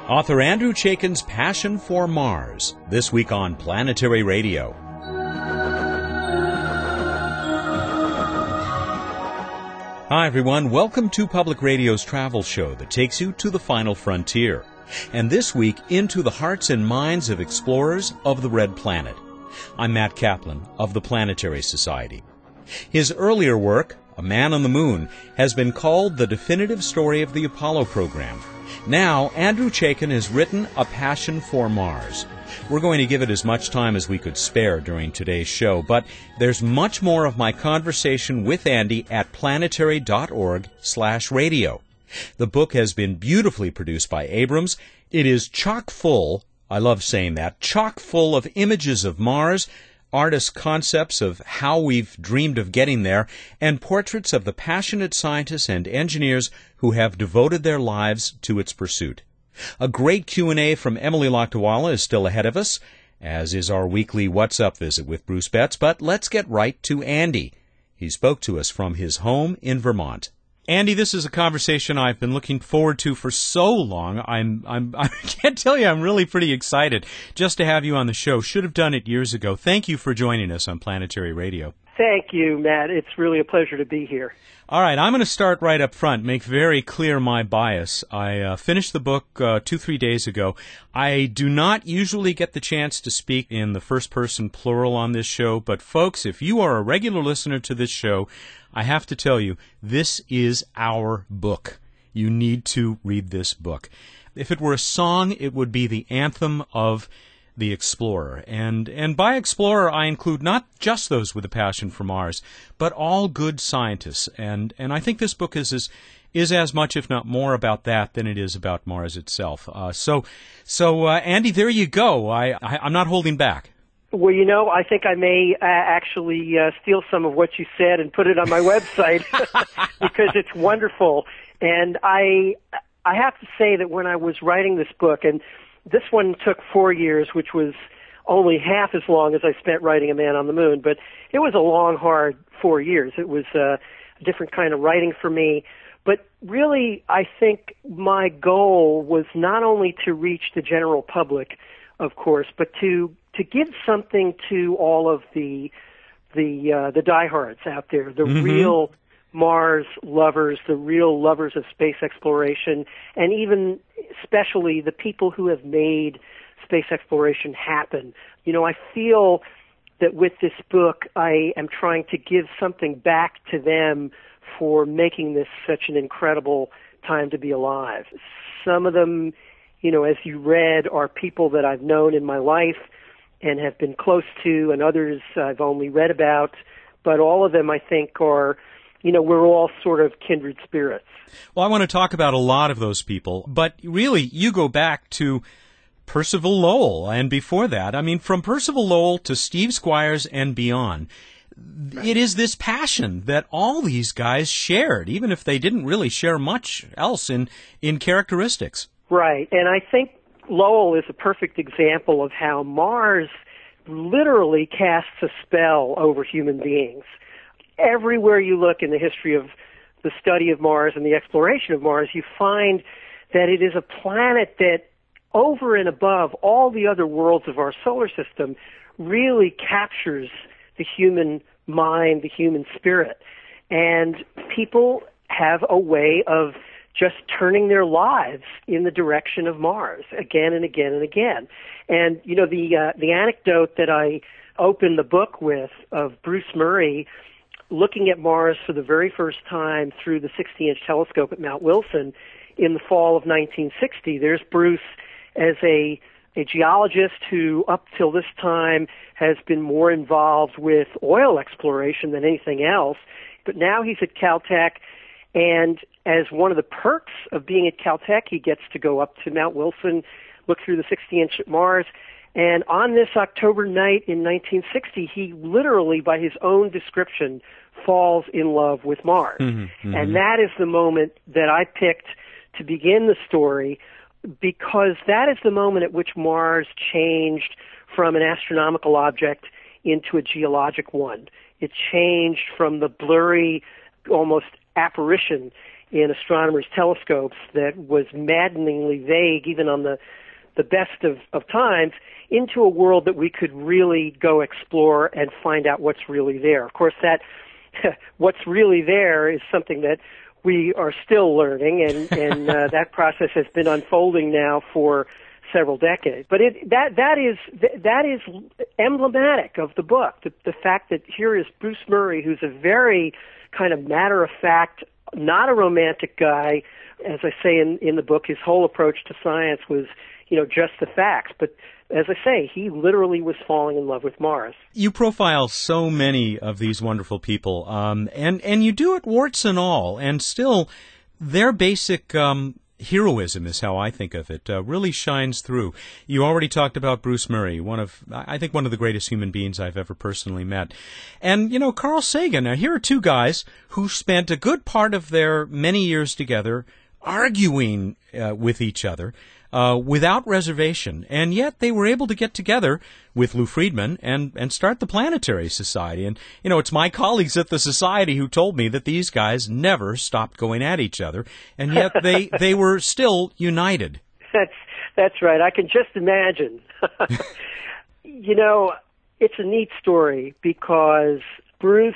Author Andrew Chaikin's Passion for Mars, this week on Planetary Radio. Hi everyone, welcome to Public Radio's travel show that takes you to the final frontier. And this week, into the hearts and minds of explorers of the Red Planet. I'm Matt Kaplan of the Planetary Society. His earlier work, A Man on the Moon, has been called the definitive story of the Apollo program. Now, Andrew Chaikin has written A Passion for Mars. We're going to give it as much time as we could spare during today's show, but there's much more of my conversation with Andy at planetary.org/radio. The book has been beautifully produced by Abrams. It is chock full, I love saying that, chock full of images of Mars, artists' concepts of how we've dreamed of getting there, and portraits of the passionate scientists and engineers who have devoted their lives to its pursuit. A great Q&A from Emily Lakdawalla is still ahead of us, as is our weekly What's Up visit with Bruce Betts, but let's get right to Andy. He spoke to us from his home in Vermont. Andy, this is a conversation I've been looking forward to for so long. I can't tell you, I'm really pretty excited just to have you on the show. Should have done it years ago. Thank you for joining us on Planetary Radio. Thank you, Matt. It's really a pleasure to be here. All right, I'm going to start right up front, make very clear my bias. I finished the book 2-3 days ago. I do not usually get the chance to speak in the first-person plural on this show, but folks, if you are a regular listener to this show, I have to tell you, this is our book. You need to read this book. If it were a song, it would be the anthem of the explorer. And by explorer, I include not just those with a passion for Mars, but all good scientists. And I think this book is as much, if not more, about that than it is about Mars itself. So Andy, there you go. I'm not holding back. Well, I think I may actually steal some of what you said and put it on my website because it's wonderful. And I have to say that when I was writing this book, and this one took 4 years, which was only half as long as I spent writing A Man on the Moon, but it was a long, hard 4 years. It was a different kind of writing for me. But really, I think my goal was not only to reach the general public, of course, but to give something to all of the diehards out there, the real Mars lovers, the real lovers of space exploration, and even especially the people who have made space exploration happen. I feel that with this book, I am trying to give something back to them for making this such an incredible time to be alive. Some of them, as you read, are people that I've known in my life and have been close to, and others I've only read about, but all of them I think are, we're all sort of kindred spirits. Well, I want to talk about a lot of those people, but really you go back to Percival Lowell, and before that, from Percival Lowell to Steve Squires and beyond, it is this passion that all these guys shared, even if they didn't really share much else in characteristics. Right, and I think Lowell is a perfect example of how Mars literally casts a spell over human beings. Everywhere you look in the history of the study of Mars and the exploration of Mars, you find that it is a planet that, over and above all the other worlds of our solar system, really captures the human mind, the human spirit. And people have a way of just turning their lives in the direction of Mars again and again and again. And, the anecdote that I opened the book with of Bruce Murray looking at Mars for the very first time through the 60-inch telescope at Mount Wilson in the fall of 1960. There's Bruce as a geologist who, up till this time, has been more involved with oil exploration than anything else. But now he's at Caltech, and as one of the perks of being at Caltech, he gets to go up to Mount Wilson, look through the 60-inch at Mars. And on this October night in 1960, he literally, by his own description, falls in love with Mars. And that is the moment that I picked to begin the story, because that is the moment at which Mars changed from an astronomical object into a geologic one. It changed from the blurry, almost apparition in astronomers' telescopes that was maddeningly vague, even on the best of times, into a world that we could really go explore and find out what's really there. Of course, that what's really there is something that we are still learning, and that process has been unfolding now for several decades. But that is emblematic of the book. The fact that here is Bruce Murray, who's a very kind of matter-of-fact, not a romantic guy. As I say in the book, his whole approach to science was, just the facts. But as I say, he literally was falling in love with Mars. You profile so many of these wonderful people, and you do it warts and all, and still their basic heroism is how I think of it, really shines through. You already talked about Bruce Murray, I think one of the greatest human beings I've ever personally met. And, Carl Sagan. Now, here are two guys who spent a good part of their many years together arguing with each other without reservation, and yet they were able to get together with Lou Friedman and start the Planetary Society. And, it's my colleagues at the Society who told me that these guys never stopped going at each other, and yet they were still united. That's right. I can just imagine. It's a neat story because Bruce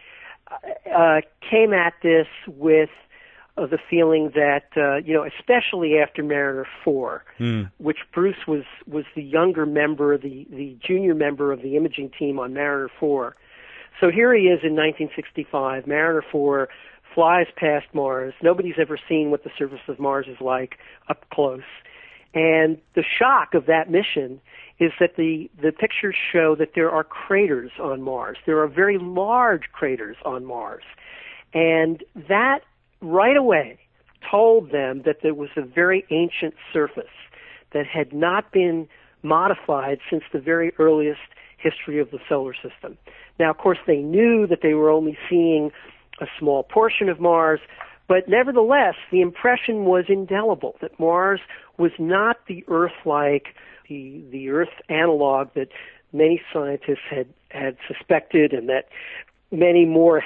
came at this with the feeling that, especially after Mariner 4, which Bruce was the younger member, the junior member of the imaging team on Mariner 4. So here he is in 1965. Mariner 4 flies past Mars. Nobody's ever seen what the surface of Mars is like up close. And the shock of that mission is that the pictures show that there are craters on Mars. There are very large craters on Mars. And that right away told them that there was a very ancient surface that had not been modified since the very earliest history of the solar system. Now, of course, they knew that they were only seeing a small portion of Mars, but nevertheless, the impression was indelible that Mars was not the Earth-like, the Earth analog that many scientists had suspected, and that many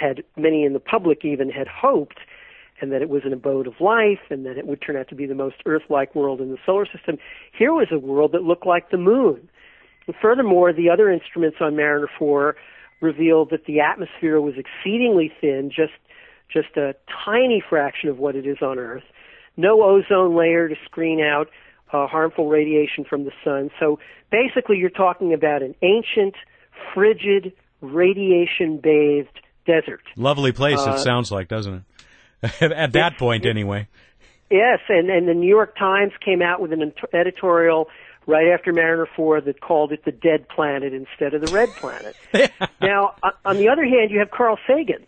in the public even had hoped, and that it was an abode of life, and that it would turn out to be the most Earth-like world in the solar system. Here was a world that looked like the moon. And furthermore, the other instruments on Mariner 4 revealed that the atmosphere was exceedingly thin, just a tiny fraction of what it is on Earth. No ozone layer to screen out harmful radiation from the sun. So basically you're talking about an ancient, frigid, radiation-bathed desert. Lovely place, it sounds like, doesn't it? At that point, anyway. Yes, and the New York Times came out with an editorial right after Mariner 4 that called it the dead planet instead of the red planet. Now, on the other hand, you have Carl Sagan.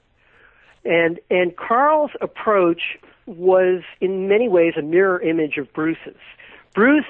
And Carl's approach was, in many ways, a mirror image of Bruce's. Bruce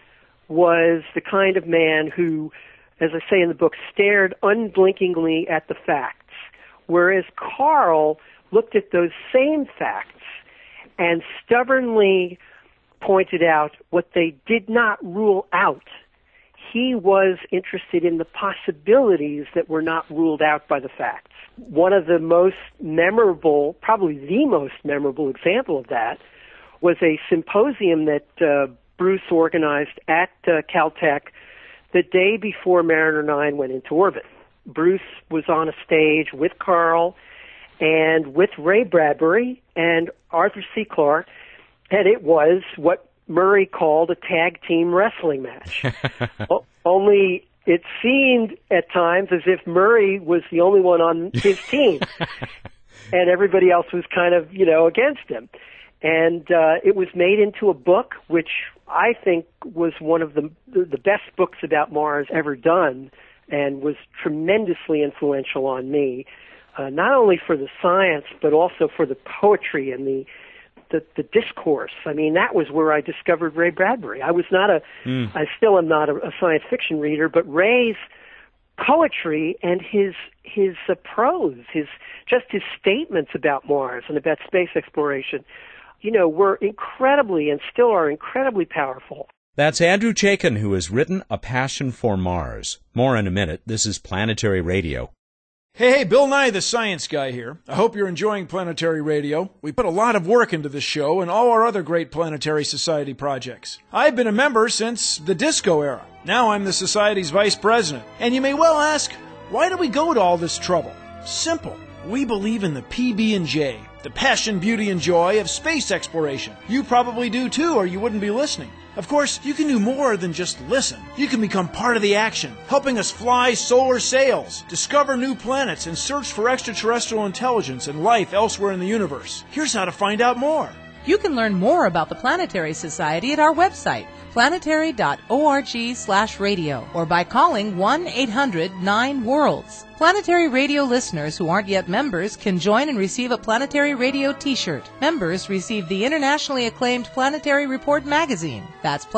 was the kind of man who, as I say in the book, stared unblinkingly at the facts, whereas Carl looked at those same facts and stubbornly pointed out what they did not rule out. He was interested in the possibilities that were not ruled out by the facts. One of the most memorable, probably the most memorable example of that was a symposium that Bruce organized at Caltech the day before Mariner 9 went into orbit. Bruce was on a stage with Carl and with Ray Bradbury and Arthur C. Clarke, and it was what Murray called a tag team wrestling match. Only it seemed at times as if Murray was the only one on his team, and everybody else was kind of, against him. And it was made into a book, which I think was one of the best books about Mars ever done, and was tremendously influential on me. Not only for the science, but also for the poetry and the discourse. I mean, that was where I discovered Ray Bradbury. I still am not a science fiction reader, but Ray's poetry and his prose, his statements about Mars and about space exploration, were incredibly and still are incredibly powerful. That's Andrew Chaikin, who has written A Passion for Mars. More in a minute. This is Planetary Radio. Hey, Bill Nye, the Science Guy here. I hope you're enjoying Planetary Radio. We put a lot of work into this show and all our other great Planetary Society projects. I've been a member since the disco era. Now I'm the Society's vice president. And you may well ask, why do we go to all this trouble? Simple. We believe in the PB&J, the passion, beauty, and joy of space exploration. You probably do too, or you wouldn't be listening. Of course, you can do more than just listen. You can become part of the action, helping us fly solar sails, discover new planets, and search for extraterrestrial intelligence and life elsewhere in the universe. Here's how to find out more. You can learn more about the Planetary Society at our website, planetary.org/radio, or by calling 1-800-9-WORLDS. Planetary Radio listeners who aren't yet members can join and receive a Planetary Radio t-shirt. Members receive the internationally acclaimed Planetary Report magazine. That's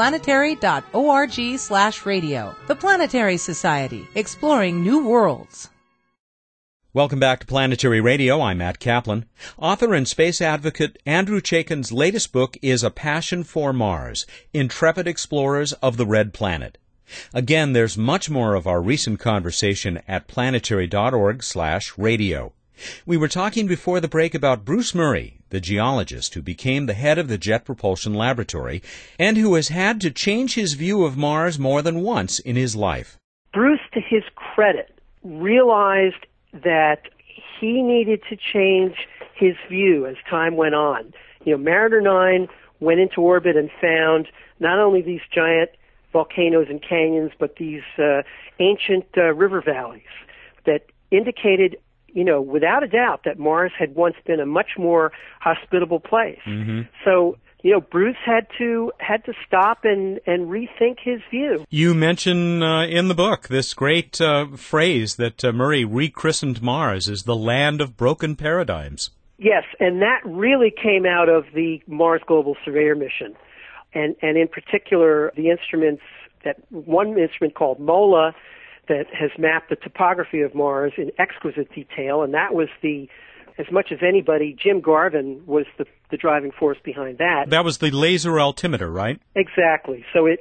planetary.org/radio. The Planetary Society, exploring new worlds. Welcome back to Planetary Radio. I'm Matt Kaplan. Author and space advocate Andrew Chaikin's latest book is A Passion for Mars, Intrepid Explorers of the Red Planet. Again, there's much more of our recent conversation at planetary.org/radio. We were talking before the break about Bruce Murray, the geologist who became the head of the Jet Propulsion Laboratory and who has had to change his view of Mars more than once in his life. Bruce, to his credit, realized that he needed to change his view as time went on. Mariner 9 went into orbit and found not only these giant volcanoes and canyons, but these ancient river valleys that indicated, without a doubt that Mars had once been a much more hospitable place. Mm-hmm. So, Bruce had to stop and rethink his view. You mention in the book this great phrase that Murray rechristened Mars as the land of broken paradigms. Yes, and that really came out of the Mars Global Surveyor mission. And in particular, the instruments, one instrument called MOLA that has mapped the topography of Mars in exquisite detail, and that was as much as anybody, Jim Garvin was the driving force behind that. That was the laser altimeter, right? Exactly. So as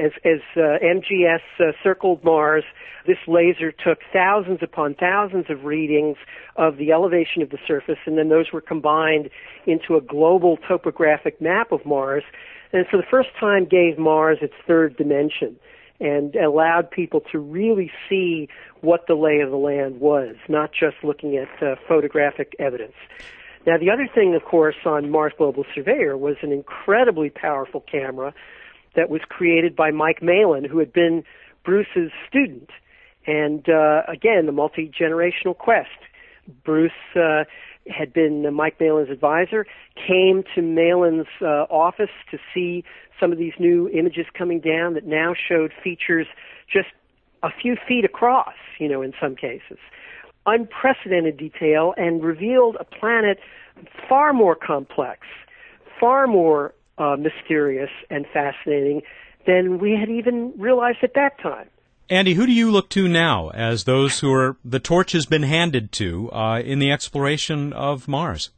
MGS circled Mars, this laser took thousands upon thousands of readings of the elevation of the surface, and then those were combined into a global topographic map of Mars, and for the first time gave Mars its third dimension and allowed people to really see what the lay of the land was, not just looking at photographic evidence. Now, the other thing, of course, on Mars Global Surveyor was an incredibly powerful camera that was created by Mike Malin, who had been Bruce's student. And again, the multi-generational quest. Bruce had been Mike Malin's advisor, came to Malin's office to see some of these new images coming down that now showed features just a few feet across, in some cases. Unprecedented detail, and revealed a planet far more complex, far more mysterious and fascinating than we had even realized at that time. Andy, who do you look to now as those who the torch has been handed to in the exploration of Mars?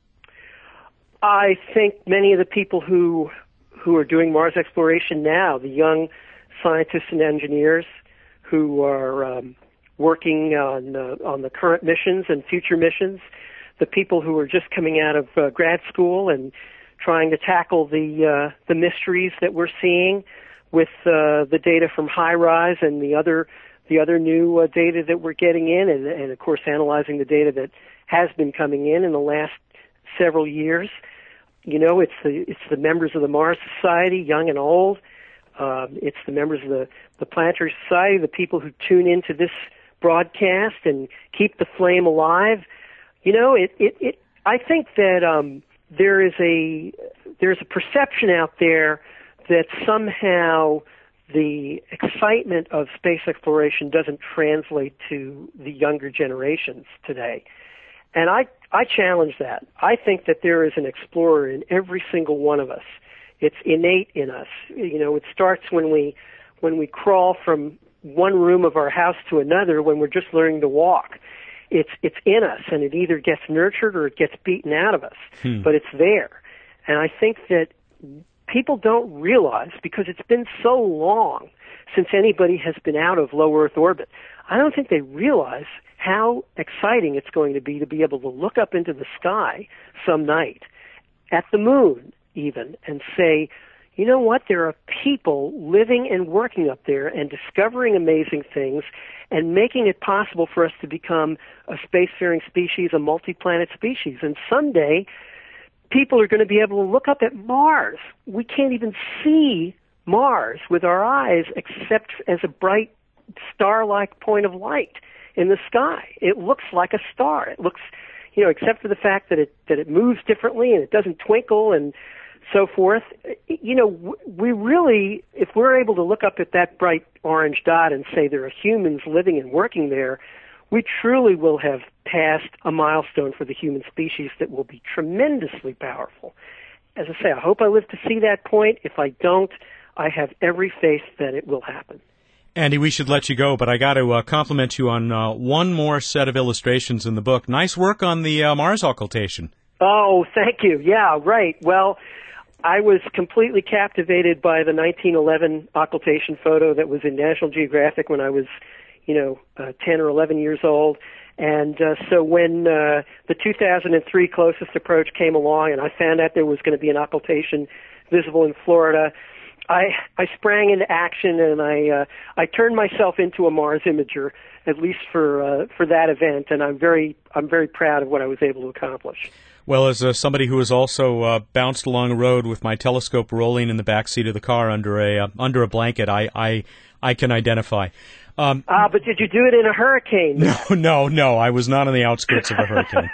I think many of the people who are doing Mars exploration now, the young scientists and engineers who are working on the current missions and future missions, the people who are just coming out of grad school and trying to tackle the mysteries that we're seeing with the data from HiRISE and the other new data that we're getting in, and of course analyzing the data that has been coming in the last several years. It's the members of the Mars Society, young and old. It's the members of the Planetary Society, the people who tune into this broadcast and keep the flame alive. I think that there's a perception out there that somehow the excitement of space exploration doesn't translate to the younger generations today. And I challenge that. I think that there is an explorer in every single one of us. It's innate in us. It starts when we crawl from one room of our house to another when we're just learning to walk. It's in us, and it either gets nurtured or it gets beaten out of us. But it's there. And I think that people don't realize, because it's been so long since anybody has been out of low Earth orbit, I don't think they realize how exciting it's going to be able to look up into the sky some night, at the moon even, and say, you know what, there are people living and working up there and discovering amazing things and making it possible for us to become a spacefaring species, a multi-planet species. And someday, people are going to be able to look up at Mars. We can't even see Mars with our eyes except as a bright star-like point of light in the sky. It looks like a star. It looks, except for the fact that it moves differently and it doesn't twinkle and so forth. We really, if we're able to look up at that bright orange dot and say there are humans living and working there, we truly will have passed a milestone for the human species that will be tremendously powerful. As I say, I hope I live to see that point. If I don't, I have every faith that it will happen. Andy, we should let you go, but I got to compliment you on one more set of illustrations in the book. Nice work on the Mars occultation. Oh, thank you. Yeah, right. Well, I was completely captivated by the 1911 occultation photo that was in National Geographic when I was, 10 or 11 years old. And so when the 2003 closest approach came along and I found out there was going to be an occultation visible in Florida, I sprang into action and I turned myself into a Mars imager, at least for that event, and I'm very proud of what I was able to accomplish. Well, as somebody who has also bounced along a road with my telescope rolling in the back seat of the car under a blanket, I can identify. But did you do it in a hurricane? No. I was not on the outskirts of a hurricane.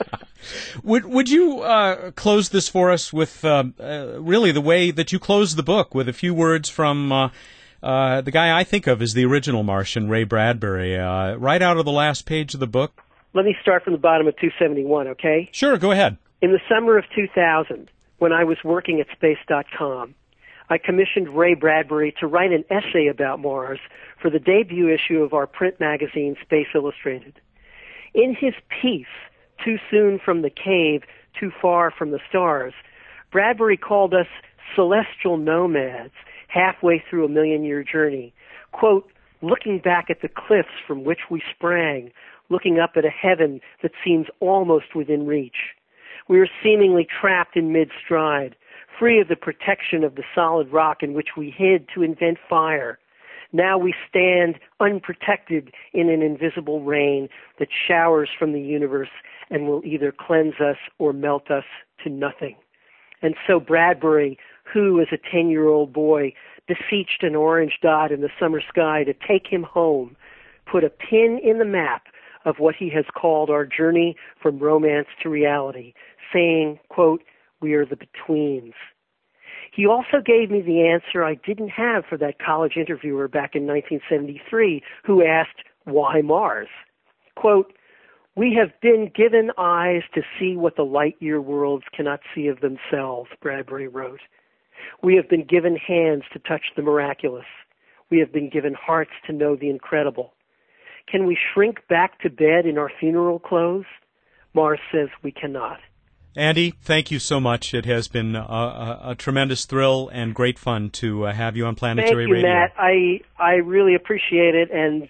Would you close this for us with really the way that you closed the book, with a few words from the guy I think of as the original Martian, Ray Bradbury, right out of the last page of the book? Let me start from the bottom of 271, okay? Sure, go ahead. In the summer of 2000, when I was working at Space.com, I commissioned Ray Bradbury to write an essay about Mars for the debut issue of our print magazine, Space Illustrated. In his piece, Too Soon from the Cave, Too Far from the Stars, Bradbury called us celestial nomads halfway through a million-year journey. Quote, looking back at the cliffs from which we sprang, looking up at a heaven that seems almost within reach. We are seemingly trapped in mid-stride, free of the protection of the solid rock in which we hid to invent fire. Now we stand unprotected in an invisible rain that showers from the universe and will either cleanse us or melt us to nothing. And so Bradbury, who as a 10-year-old boy beseeched an orange dot in the summer sky to take him home, put a pin in the map of what he has called our journey from romance to reality, saying, quote, we are the betweens. He also gave me the answer I didn't have for that college interviewer back in 1973 who asked, why Mars? Quote, we have been given eyes to see what the light-year worlds cannot see of themselves, Bradbury wrote. We have been given hands to touch the miraculous. We have been given hearts to know the incredible. Can we shrink back to bed in our funeral clothes? Mars says we cannot. Andy, thank you so much. It has been a tremendous thrill and great fun to have you on Planetary Radio. Thank you, Matt. I really appreciate it, and,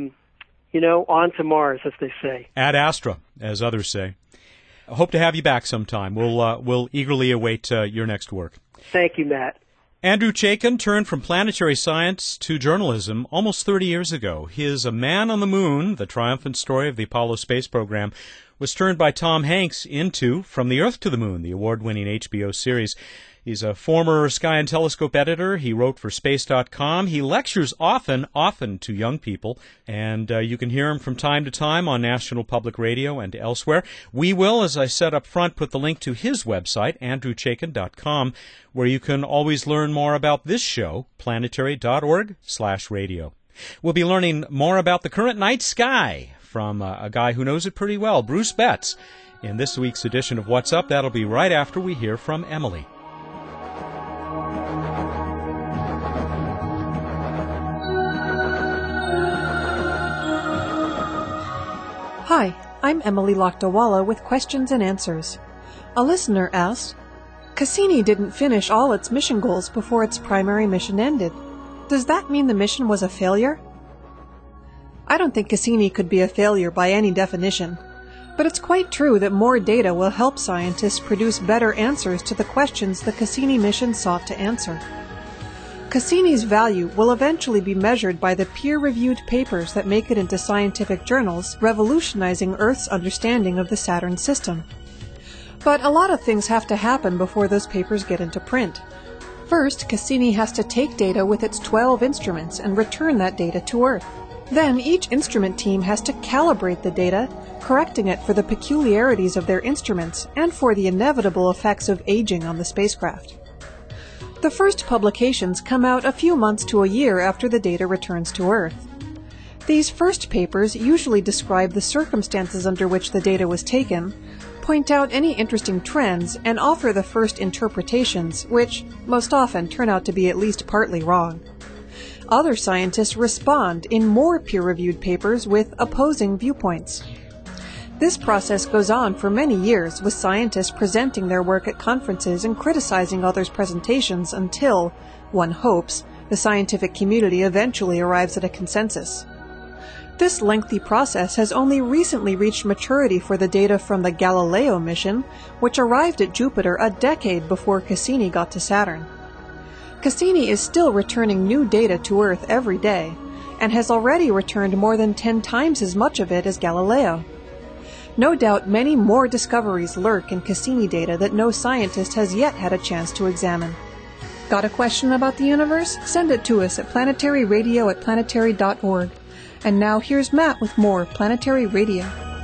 on to Mars, as they say. Ad Astra, as others say. I hope to have you back sometime. We'll eagerly await your next work. Thank you, Matt. Andrew Chaikin turned from planetary science to journalism almost 30 years ago. His A Man on the Moon, the triumphant story of the Apollo space program, was turned by Tom Hanks into From the Earth to the Moon, the award-winning HBO series. He's a former Sky and Telescope editor. He wrote for Space.com. He lectures often to young people, and you can hear him from time to time on National Public Radio and elsewhere. We will, as I said up front, put the link to his website, andrewchaikin.com, where you can always learn more about this show, planetary.org/radio. We'll be learning more about the current night sky from a guy who knows it pretty well, Bruce Betts, in this week's edition of What's Up. That'll be right after we hear from Emily. Hi, I'm Emily Lakdawala with questions and answers. A listener asked, Cassini didn't finish all its mission goals before its primary mission ended. Does that mean the mission was a failure? I don't think Cassini could be a failure by any definition. But it's quite true that more data will help scientists produce better answers to the questions the Cassini mission sought to answer. Cassini's value will eventually be measured by the peer-reviewed papers that make it into scientific journals, revolutionizing Earth's understanding of the Saturn system. But a lot of things have to happen before those papers get into print. First, Cassini has to take data with its 12 instruments and return that data to Earth. Then each instrument team has to calibrate the data, correcting it for the peculiarities of their instruments and for the inevitable effects of aging on the spacecraft. The first publications come out a few months to a year after the data returns to Earth. These first papers usually describe the circumstances under which the data was taken, point out any interesting trends, and offer the first interpretations, which most often turn out to be at least partly wrong. Other scientists respond in more peer-reviewed papers with opposing viewpoints. This process goes on for many years, with scientists presenting their work at conferences and criticizing others' presentations until, one hopes, the scientific community eventually arrives at a consensus. This lengthy process has only recently reached maturity for the data from the Galileo mission, which arrived at Jupiter a decade before Cassini got to Saturn. Cassini is still returning new data to Earth every day, and has already returned more than 10 times as much of it as Galileo. No doubt many more discoveries lurk in Cassini data that no scientist has yet had a chance to examine. Got a question about the universe? Send it to us at planetaryradio@planetary.org. And now here's Matt with more Planetary Radio.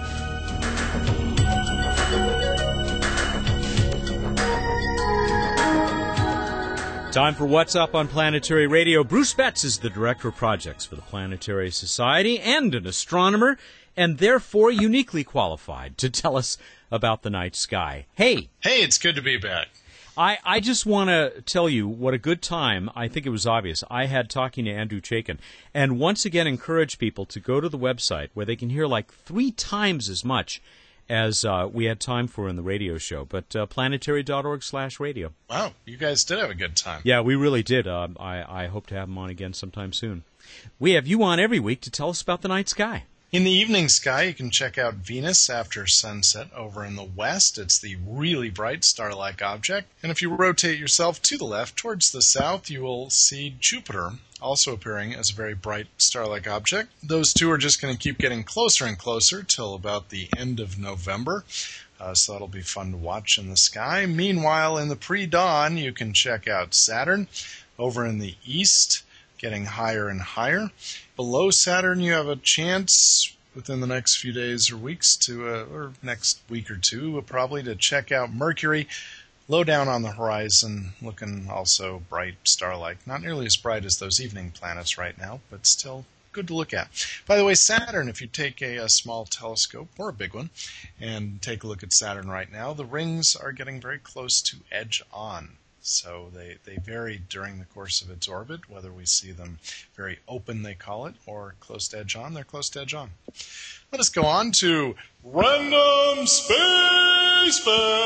Time for What's Up on Planetary Radio. Bruce Betts is the Director of Projects for the Planetary Society and an astronomer, and therefore uniquely qualified to tell us about the night sky. Hey! Hey, it's good to be back. I just want to tell you what a good time, I think it was obvious, I had talking to Andrew Chaikin, and once again encourage people to go to the website where they can hear like 3 times as much as we had time for in the radio show, but planetary.org/radio. Wow, you guys did have a good time. Yeah, we really did. I hope to have them on again sometime soon. We have you on every week to tell us about the night sky. In the evening sky, you can check out Venus after sunset over in the west. It's the really bright star-like object. And if you rotate yourself to the left towards the south, you will see Jupiter, also appearing as a very bright star-like object. Those two are just going to keep getting closer and closer till about the end of November. So that'll be fun to watch in the sky. Meanwhile, in the pre-dawn, you can check out Saturn over in the east, getting higher and higher. Below Saturn, you have a chance within the next few days or weeks or next week or two, probably, to check out Mercury, low down on the horizon, looking also bright, star-like. Not nearly as bright as those evening planets right now, but still good to look at. By the way, Saturn, if you take a small telescope, or a big one, and take a look at Saturn right now, the rings are getting very close to edge on. So they vary during the course of its orbit, whether we see them very open, they call it, or close to edge on. They're close to edge on. Let us go on to Random Space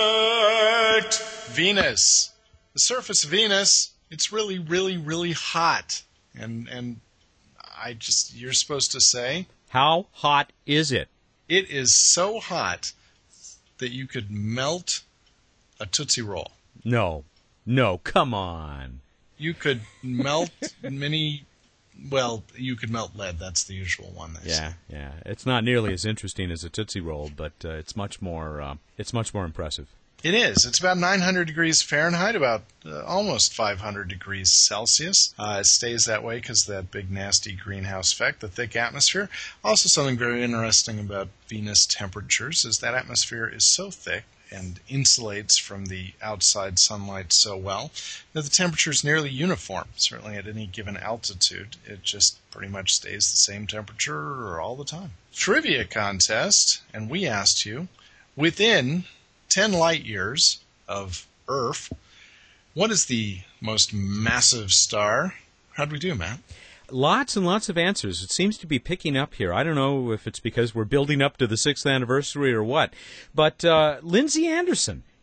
Fact. Venus. The surface of Venus, it's really, really, really hot. And you're supposed to say, how hot is it? It is so hot that you could melt a Tootsie Roll. No, come on. You could melt you could melt lead. That's the usual one. Yeah. It's not nearly as interesting as a Tootsie Roll, but it's much more impressive. It is. It's about 900 degrees Fahrenheit, about almost 500 degrees Celsius. It stays that way because of that big, nasty greenhouse effect, the thick atmosphere. Also, something very interesting about Venus temperatures is that atmosphere is so thick and insulates from the outside sunlight so well that the temperature is nearly uniform. Certainly at any given altitude, it just pretty much stays the same temperature all the time. Trivia contest, and we asked you, within 10 light years of Earth, what is the most massive star? How'd we do, Matt? Lots and lots of answers. It seems to be picking up here. I don't know if it's because we're building up to the 6th anniversary or what. But Lindsay Anderson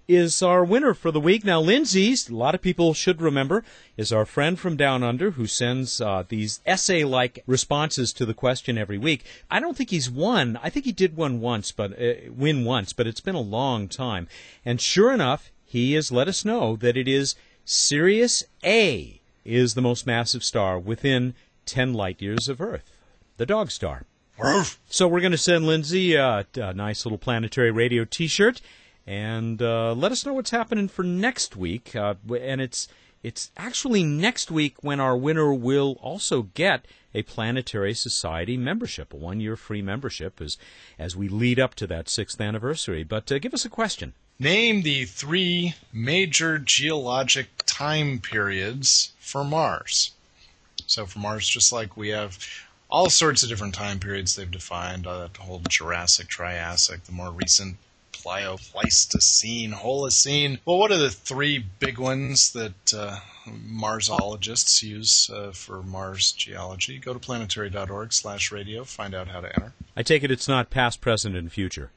is our winner for the week. Now, Lindsay, a lot of people should remember, is our friend from Down Under who sends these essay-like responses to the question every week. I don't think he's won. I think he did win once, but it's been a long time. And sure enough, he has let us know that it is Sirius A is the most massive star within 10 light years of Earth, the dog star. So we're going to send Lindsay a nice little Planetary Radio T-shirt, and let us know what's happening for next week. And it's actually next week when our winner will also get a Planetary Society membership, a 1-year free membership as we lead up to that 6th anniversary. But give us a question. Name the 3 major geologic time periods for Mars. So for Mars, just like we have all sorts of different time periods they've defined, the whole Jurassic, Triassic, the more recent Pleistocene, Holocene. Well, what are the 3 big ones that Marsologists use for Mars geology? Go to planetary.org/radio, find out how to enter. I take it it's not past, present, and future.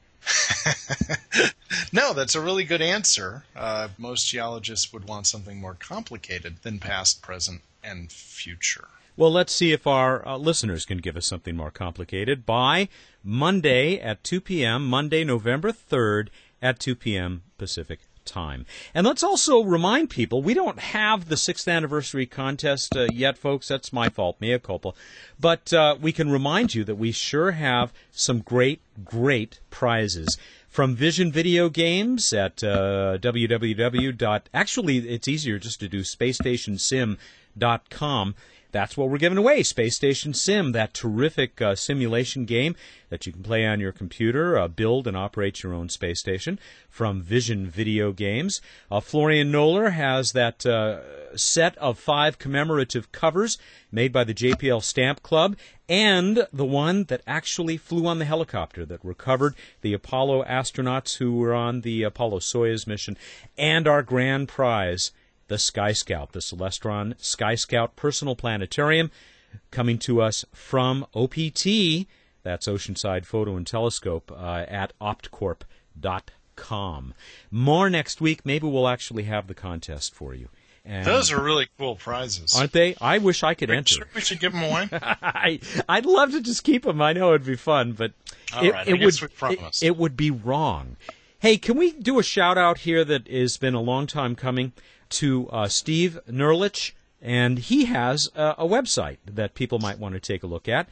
No, that's a really good answer. Most geologists would want something more complicated than past, present, and future. Well, let's see if our listeners can give us something more complicated by Monday at 2 p.m., Monday, November 3rd at 2 p.m. Pacific time. And let's also remind people, we don't have the 6th anniversary contest yet, folks. That's my fault, mea culpa. But we can remind you that we sure have some great, great prizes. From Vision Video Games at www. Actually, it's easier just to do spacestationsim.com. That's what we're giving away, Space Station Sim, that terrific simulation game that you can play on your computer, build and operate your own space station from Vision Video Games. Florian Noller has that set of 5 commemorative covers made by the JPL Stamp Club, and the one that actually flew on the helicopter that recovered the Apollo astronauts who were on the Apollo-Soyuz mission, and our grand prize, the Sky Scout, the Celestron Sky Scout Personal Planetarium, coming to us from OPT, that's Oceanside Photo and Telescope, at optcorp.com. More next week. Maybe we'll actually have the contest for you. And those are really cool prizes. Aren't they? I wish I could enter. Sure we should give them away? I'd love to just keep them. I know it'd be fun, but it would be wrong. Hey, can we do a shout-out here that has been a long time coming to Steve Nerlich, and he has a website that people might want to take a look at,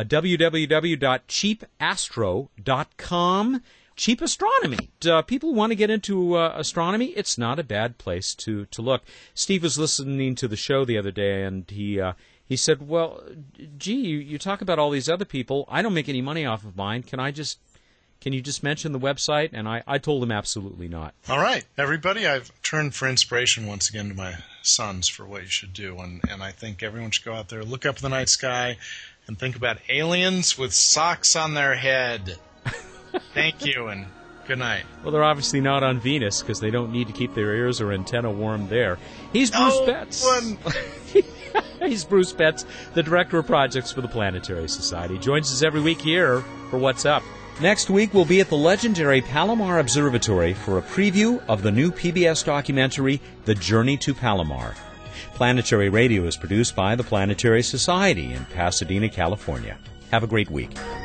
www.cheapastro.com. Cheap astronomy. People want to get into astronomy. It's not a bad place to look. Steve was listening to the show the other day, and he said, well, gee, you talk about all these other people. I don't make any money off of mine. Can you just mention the website? And I told him absolutely not. All right, everybody, I've turned for inspiration once again to my sons for what you should do. And I think everyone should go out there, look up in the night sky, and think about aliens with socks on their head. Thank you, and good night. Well, they're obviously not on Venus because they don't need to keep their ears or antenna warm there. He's Bruce Betts. He's Bruce Betts, the Director of Projects for the Planetary Society. Joins us every week here for What's Up. Next week, we'll be at the legendary Palomar Observatory for a preview of the new PBS documentary, The Journey to Palomar. Planetary Radio is produced by the Planetary Society in Pasadena, California. Have a great week.